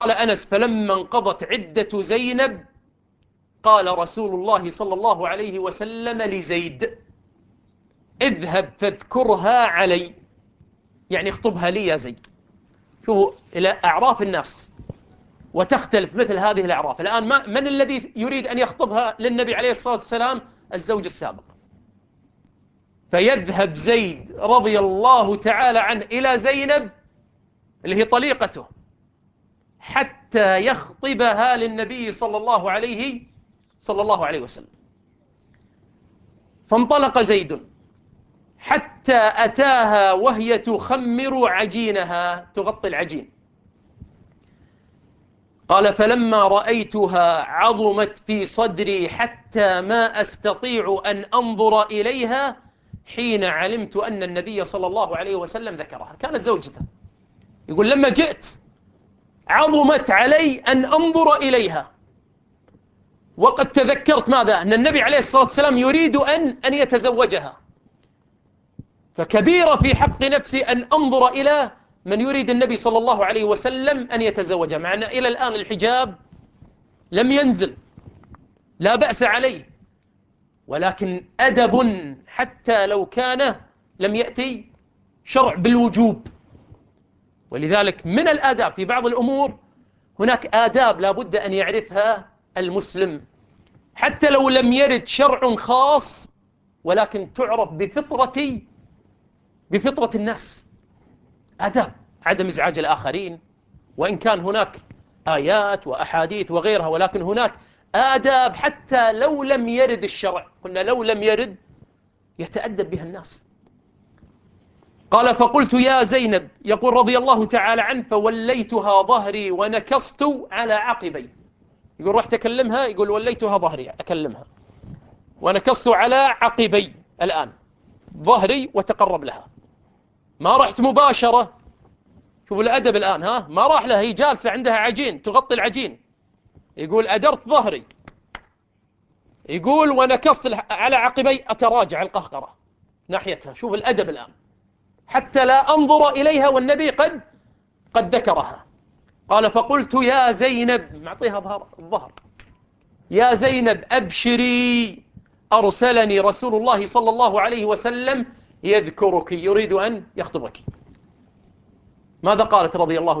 أنس: فلما انقضت عدة زينب قال رسول الله صلى الله عليه وسلم لزيد: اذهب فاذكرها علي، يعني اخطبها لي يا زيد. شوفوا إلى أعراف الناس، وتختلف مثل هذه الأعراف. الآن من الذي يريد أن يخطبها للنبي عليه الصلاة والسلام؟ الزوج السابق. فيذهب زيد رضي الله تعالى عنه إلى زينب اللي هي طليقته حتى يخطبها للنبي صلى الله عليه وسلم. فانطلق زيد حتى أتاها وهي تخمر عجينها، تغطي العجين. قال: فلما رأيتها عظمت في صدري حتى ما أستطيع أن أنظر إليها حين علمت أن النبي صلى الله عليه وسلم ذكرها. كانت زوجته. يقول: لما جئت عظمت علي أن أنظر إليها، وقد تذكرت ماذا؟ أن النبي عليه الصلاة والسلام يريد أن يتزوجها، فكبيرة في حق نفسي أن أنظر إلى من يريد النبي صلى الله عليه وسلم أن يتزوجها، مع أن إلى الآن الحجاب لم ينزل، لا بأس عليه، ولكن أدب حتى لو كان لم يأتي شرع بالوجوب. ولذلك من الآداب في بعض الأمور هناك آداب لا بد أن يعرفها المسلم، حتى لو لم يرد شرع خاص، ولكن تعرف بفطرة الناس. آداب عدم إزعاج الآخرين، وإن كان هناك آيات وأحاديث وغيرها، ولكن هناك آداب حتى لو لم يرد الشرع، قلنا لو لم يرد يتأدب بها الناس. قال: فقلت يا زينب، يقول رضي الله تعالى عنه: فوليتها ظهري ونكصت على عقبي. يقول رحت أكلمها، يقول وليتها ظهري أكلمها ونكصت على عقبي، الآن ظهري وتقرب لها، ما رحت مباشرة. شوفوا الأدب الآن، ما راح لها، هي جالسة عندها عجين تغطي العجين، يقول أدرت ظهري، يقول ونكصت على عقبي أتراجع القهقرة ناحيتها. شوف الأدب الآن، حتى لا أنظر إليها والنبي قد ذكرها. قال: فقلت يا زينب، معطيها الظهر: يا زينب أبشري، أرسلني رسول الله صلى الله عليه وسلم يذكرك، يريد أن يخطبك. ماذا قالت رضي الله